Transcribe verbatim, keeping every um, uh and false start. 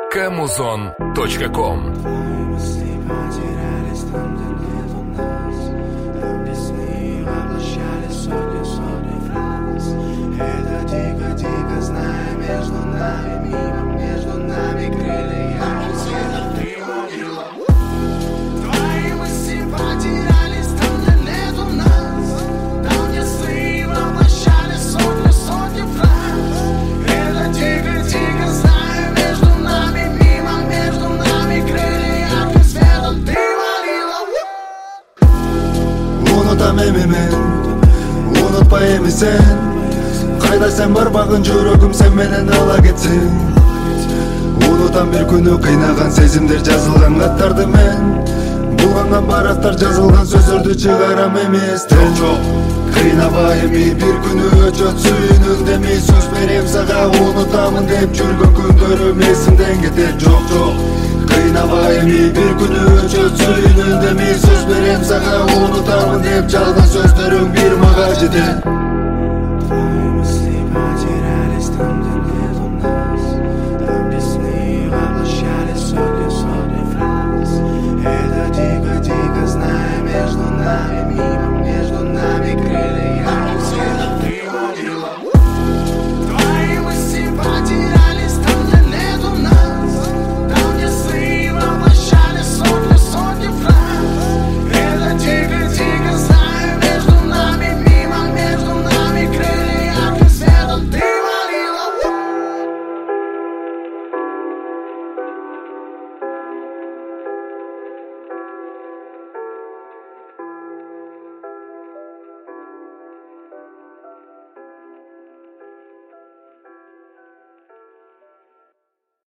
Камузон точка ком. Unutам эми мен, унутпай эми сен. Кайда сен барбагын жүрөгүм сен менен ала кетсин. Унутам бир күнү кыйнаган сезимдер жазылган каттарды мен. Булганган барактар жазылган сөздөрдү чыгарам эместен. Кыйнабай эми бир күнү өчөт сүйүүнүң деми. Сөз берем сага унутамын деп жүргөн күндөрүм эсимден кетет. Жок жок кыйнабай эми бир күнү өчөт сүйүүнүң деми. Сөз берем сага унутамын деп жалган сөздөрүң бир мага жетет.